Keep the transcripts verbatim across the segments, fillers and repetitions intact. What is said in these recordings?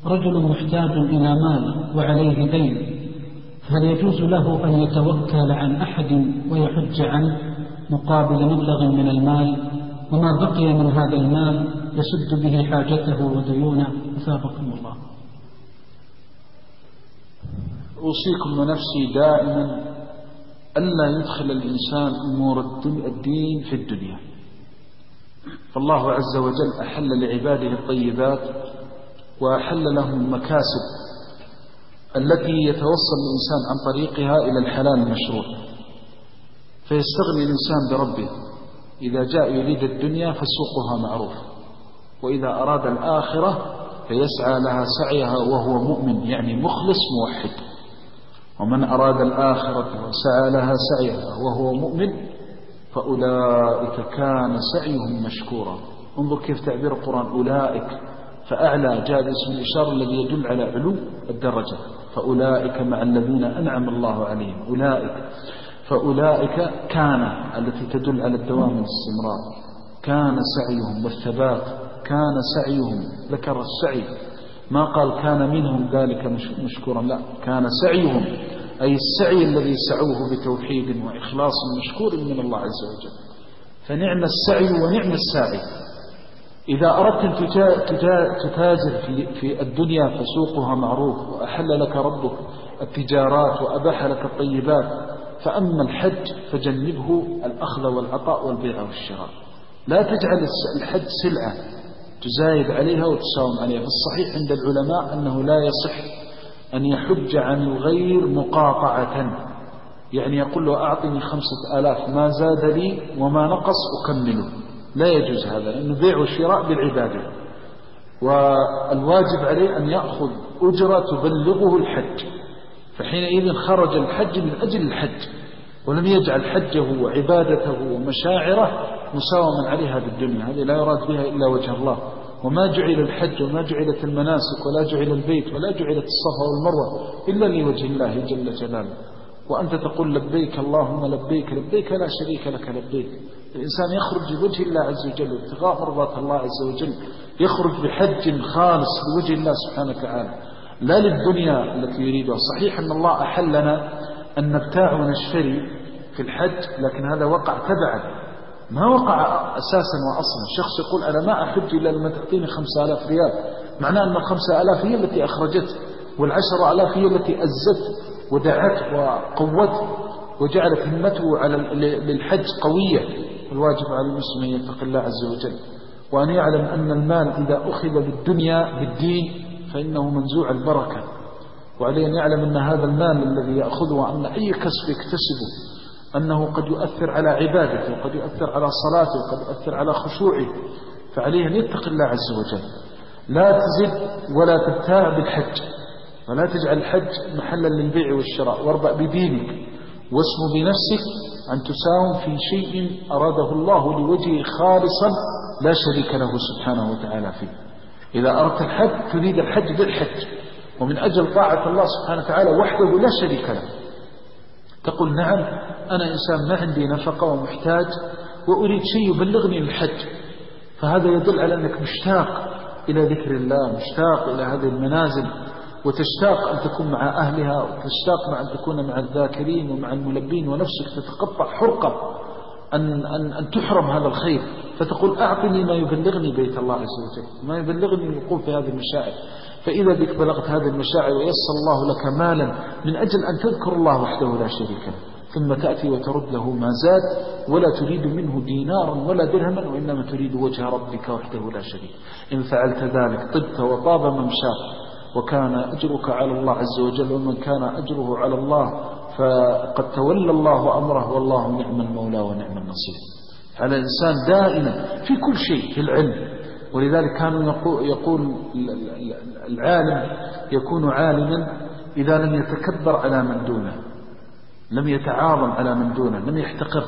رجل محتاج إلى مال وعليه دين، هل يجوز له أن يتوكل عن أحد ويحج عنه مقابل مبلغ من المال، وما بقي من هذا المال يسد به حاجته وديونه؟ أثابكم الله. أوصيكم ونفسي دائما ألا يدخل الإنسان أمور الدين في الدنيا، فالله عز وجل أحل لعباده الطيبات وأحل لهم المكاسب التي يتوصل الإنسان عن طريقها إلى الحلال المشروع، فيستغني الإنسان بربه. إذا جاء يريد الدنيا فسوقها معروف، وإذا أراد الآخرة فيسعى لها سعيها وهو مؤمن، يعني مخلص موحد. ومن أراد الآخرة وسعى لها سعيها وهو مؤمن فأولئك كان سعيهم مشكورا. انظر كيف تعبير القرآن أولئك، فأعلى جاء اسم الإشارة الذي يدل على علو الدرجة، فأولئك مع الذين أنعم الله عليهم. أولئك، فأولئك كان التي تدل على الدوام والاستمرار، كان سعيهم والثبات، كان سعيهم، ذكر السعي ما قال كان منهم ذلك مشكورا، لا، كان سعيهم أي السعي الذي سعوه بتوحيد وإخلاص مشكور من الله عز وجل. فنعم السعي ونعم الساعي. إذا أردت أن تتاجر في, في الدنيا فسوقها معروف، وأحل لك ربك التجارات وأباح لك الطيبات، فأما الحج فجنبه الأخذ والعطاء والبيع والشراء. لا تجعل الحج سلعة تزايد عليها وتساوم عليها. فالصحيح عند العلماء أنه لا يصح أن يحج عن الغير مقاطعة، يعني يقول له أعطني خمسة آلاف ما زاد لي وما نقص أكمله، لا يجوز هذا، لأنه بيع وشراء بالعبادة، والواجب عليه أن يأخذ أجرة تبلغه الحج. فحينئذ خرج الحج من أجل الحج، ولم يجعل حجه وعبادته ومشاعره مساوما عليها بالدنيا، هذه لا يراد بها إلا وجه الله. وما جعل الحج وما جعلت المناسك ولا جعل البيت ولا جعلت الصفا والمروة إلا لوجه الله جل جلاله. وأنت تقول لبيك اللهم لبيك، لبيك لا شريك لك لبيك. الإنسان يخرج لوجه الله عز وجل وابتغاء مرضات الله عز وجل، يخرج بحج خالص لوجه الله سبحانه وتعالى، لا للدنيا التي يريدها. صحيح أن الله أحلنا أن نبتاع ونشتري في الحج، لكن هذا وقع تبعا، ما وقع أساسا وأصلا. شخص يقول أنا ما أحج إلا لما تعطيني خمسة آلاف ريال، معناه أن الخمسة آلاف هي التي أخرجت، والعشر آلاف هي التي أزت ودعت وقوت وجعلت همته على للحج قوية. الواجب على المسلم أن يتقي الله عز وجل، وأن يعلم أن المال إذا أخذ بالدنيا بالدين فإنه منزوع البركة، وعليه أن يعلم أن هذا المال الذي يأخذه، أن أي كسب يكتسبه أنه قد يؤثر على عبادته، وقد يؤثر على صلاته، وقد يؤثر على خشوعه، فعليه أن يتقي الله عز وجل. لا تزد ولا تبتاع بالحج، ولا تجعل الحج محلا للبيع والشراء، واربأ بدينك واسم بنفسك أن تساوم في شيء أراده الله لوجهه خالصا لا شريك له سبحانه وتعالى فيه. إذا أردت الحج تريد الحج بالحج ومن أجل طاعة الله سبحانه وتعالى وحده لا شريك له. تقول نعم أنا إنسان ما عندي نفقة ومحتاج وأريد شيء يبلغني للحج، فهذا يدل على أنك مشتاق إلى ذكر الله، مشتاق إلى هذه المنازل، وتشتاق أن تكون مع أهلها، وتشتاق مع أن تكون مع الذاكرين ومع الملبين، ونفسك تتقطع حرقة أن, أن, أن تحرم هذا الخير، فتقول أعطني ما يبلغني بيت الله عز وجل، ما يبلغني الوقوف في هذه المشاعر. فإذا بك بلغت هذه المشاعر ويسر الله لك مالا من أجل أن تذكر الله وحده لا شريك له، ثم تأتي وترد له ما زاد، ولا تريد منه دينارا ولا درهما، وإنما تريد وجه ربك وحده لا شريك. إن فعلت ذلك طبت وطاب ممشاك، وكان أجرك على الله عز وجل، ومن كان أجره على الله فقد تولى الله أمره، والله نعم المولى ونعم النصير. على الإنسان دائما في كل شيء في العلم، ولذلك كانوا يقول العالم يكون عالما إذا لم يتكبر على من دونه، لم يتعاظم على من دونه، لم يحتقر،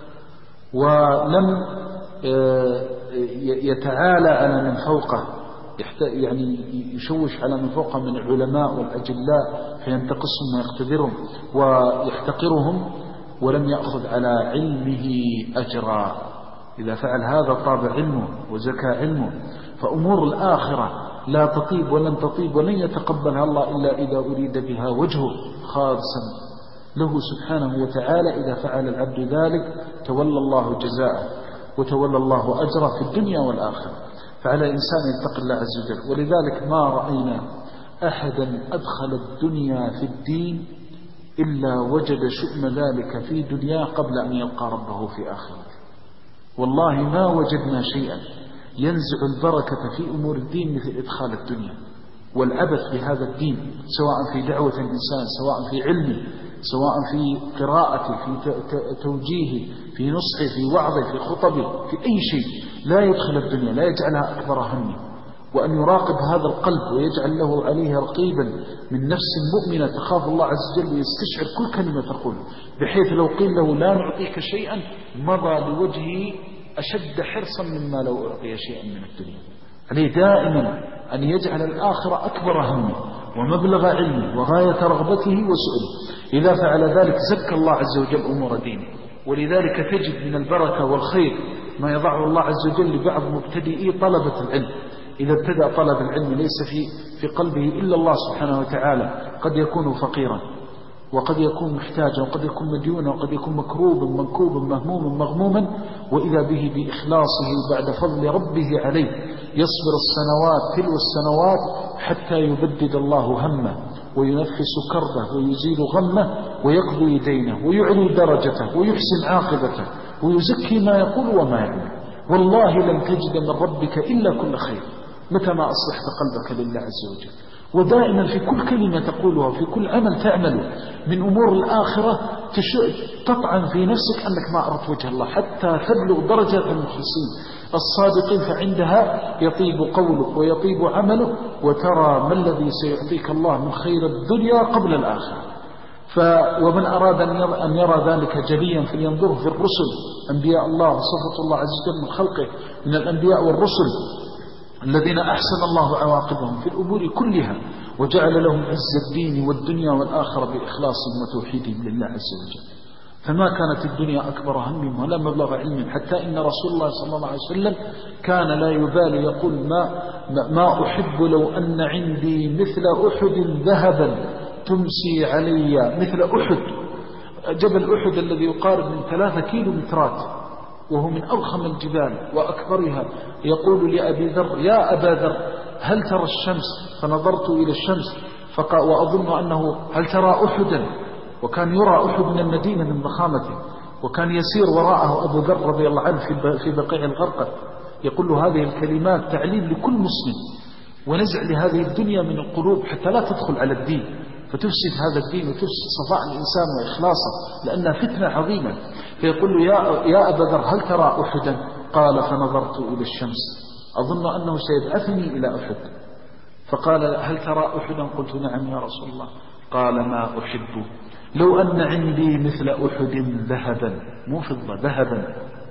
ولم يتعالى على من فوقه، يعني يشوش على من فوقه من العلماء والأجلاء فينتقصهم ويقتدرهم ويحتقرهم، ولم يأخذ على علمه أجرا. إذا فعل هذا طاب علمه وزكى علمه. فأمور الآخرة لا تطيب ولن تطيب ولن يتقبلها الله إلا إذا أريد بها وجهه خالصا له سبحانه وتعالى. إذا فعل العبد ذلك تولى الله جزاءه وتولى الله أجره في الدنيا والآخرة. فعلى الإنسان يتقي الله عز وجل. ولذلك ما رأينا أحدا أدخل الدنيا في الدين إلا وجد شؤم ذلك في دنياه قبل أن يلقى ربه في آخرته. والله ما وجدنا شيئا ينزع البركة في أمور الدين مثل إدخال الدنيا والعبث بهذا الدين، سواء في دعوة الإنسان، سواء في علمه، سواء في قراءته، في توجيهه، في نصحه، في وعظه، في خطبه، في أي شيء لا يدخل الدنيا، لا يجعلها أكبر همه. وأن يراقب هذا القلب ويجعل له عليه رقيبا من نفس مؤمنة تخاف الله عز وجل ويستشعر كل كلمة تقول، بحيث لو قيل له لا نعطيك شيئا مضى لوجهه أشد حرصا مما لو أعطي شيئا من الدنيا. عليه دائما أن يجعل الآخرة أكبر همه ومبلغ علمه وغاية رغبته وسؤله. إذا فعل ذلك زكى الله عز وجل أمور دينه. ولذلك تجد من البركة والخير ما يضعه الله عز وجل لبعض مبتدئي طلبة العلم. إذا ابتدأ طلب العلم ليس في في قلبه إلا الله سبحانه وتعالى، قد يكون فقيرا وقد يكون محتاجا وقد يكون مديونا وقد يكون مكروبا منكوبا مهموما مغموما، وإذا به بإخلاصه بعد فضل ربه عليه يصبر السنوات تلو السنوات حتى يبدد الله همه وينفس كربه ويزيل غمه ويقضي دينه ويعلي درجته ويحسن عاقبته ويزكي ما يقول وما يعمل. والله لن تجد من ربك إلا كل خير متى ما أصلحت قلبك لله عز وجل. ودائما في كل كلمة تقولها وفي كل عمل تعمله من أمور الآخرة تطعن في نفسك أنك ما أردت وجه الله حتى تبلغ درجة المخلصين الصادقين، فعندها يطيب قولك ويطيب عمله وترى ما الذي سيعطيك الله من خير الدنيا قبل الآخرة. ف ومن أراد أن يرى ذلك جليا فلينظره في الرسل أنبياء الله وصفة الله عز وجل من خلقه من الأنبياء والرسل الذين أحسن الله عواقبهم في الأمور كلها وجعل لهم عز الدين والدنيا والآخرة بإخلاصهم وتوحيدهم لله عز وجل. فما كانت الدنيا أكبر همهم ولا مبلغ علمهم، حتى إن رسول الله صلى الله عليه وسلم كان لا يبالي يقول ما, ما أحب لو أن عندي مثل أحد ذهبا تمسي علي مثل أحد، جبل أحد الذي يقارب من ثلاثة كيلو مترات وهو من أضخم الجبال وأكبرها. يقول لأبي ذر يا أبا ذر هل ترى الشمس؟ فنظرت إلى الشمس فقال وأظن أنه هل ترى أحدا؟ وكان يرى أحد من المدينة من ضخامته، وكان يسير وراءه أبو ذر رضي الله عنه في بقيع الغرقد. يقول له هذه الكلمات تعليم لكل مسلم ونزع لهذه الدنيا من القلوب حتى لا تدخل على الدين فتفسد هذا الدين وتفسد صفاء الإنسان وإخلاصه لأنها فتنة عظيمة. فيقول له يا, يا أبا ذر هل ترى أحدا؟ قال فنظرت إلى الشمس أظن أنه سيبعثني إلى أحد. فقال هل ترى أحدا؟ قلت نعم يا رسول الله. قال ما أحب لو أن عندي مثل أحد ذهبا مو فضة ذهبا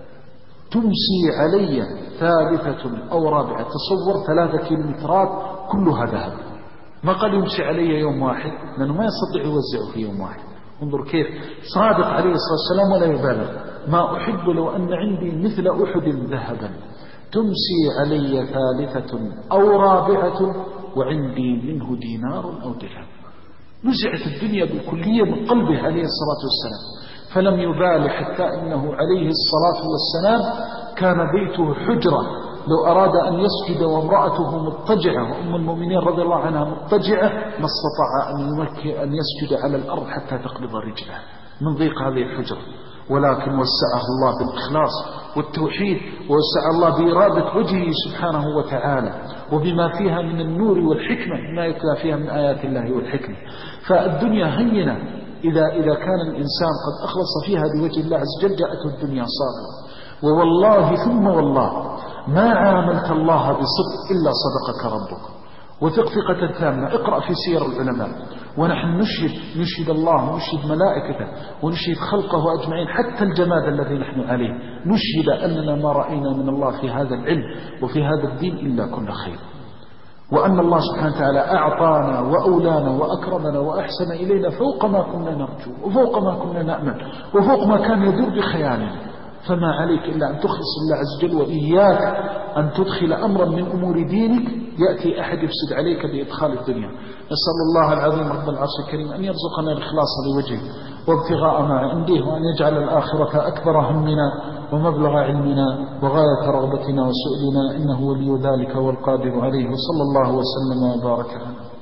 تمسي علي ثالثة أو رابعة. تصور ثلاثة كيلومترات كلها ذهب. ما قال يمشي علي يوم واحد لأنه ما يستطيع يوزعه في يوم واحد. انظر كيف صادق عليه الصلاة والسلام ولا يبالغ. ما أحب لو أن عندي مثل أحد ذهبا تمسي علي ثالثة أو رابعة وعندي منه دينار أو درهم. نزعت الدنيا بالكلية من قلبه عليه الصلاة والسلام فلم يبالي حتى إنه عليه الصلاة والسلام كان بيته حجرة لو أراد أن يسجد وامرأته مضطجعة وأم المؤمنين رضي الله عنها مضطجعة ما استطاع أن يمكن أن يسجد على الأرض حتى تقبض رجله من ضيق هذه الحجرة. ولكن وسعه الله بالإخلاص والتوحيد ووسع الله بإرادة وجهه سبحانه وتعالى وبما فيها من النور والحكمة ما يتلى فيها من آيات الله والحكمة. فالدنيا هينة إذا, إذا كان الإنسان قد أخلص فيها بوجه الله عز وجل جاءته الدنيا صاغرة. ووالله ثم والله ما عاملت الله بصدق إلا صدقك ربك. وثق ثقة تامة. اقرأ في سير العلماء ونحن نشهد نشهد الله ونشهد ملائكته ونشهد خلقه أجمعين حتى الجماد الذي نحن عليه نشهد أننا ما رأينا من الله في هذا العلم وفي هذا الدين إلا كل خير، وأن الله سبحانه وتعالى أعطانا وأولانا وأكرمنا وأحسن إلينا فوق ما كنا نرجو وفوق ما كنا نأمل وفوق ما كان يدور بخيالنا. فما عليك إلا أن تخلص الله عز وجل، وإياك أن تدخل أمرا من أمور دينك يأتي أحد يفسد عليك بإدخال الدنيا. نسأل الله العظيم رب العرش الكريم أن يرزقنا الإخلاص لوجهه وابتغاء ما عنده، وأن يجعل الآخرة أكبر همنا ومبلغ علمنا وغاية رغبتنا وسؤلنا، إنه ولي ذلك والقادر عليه. وصلى الله وسلم وبارك عليه.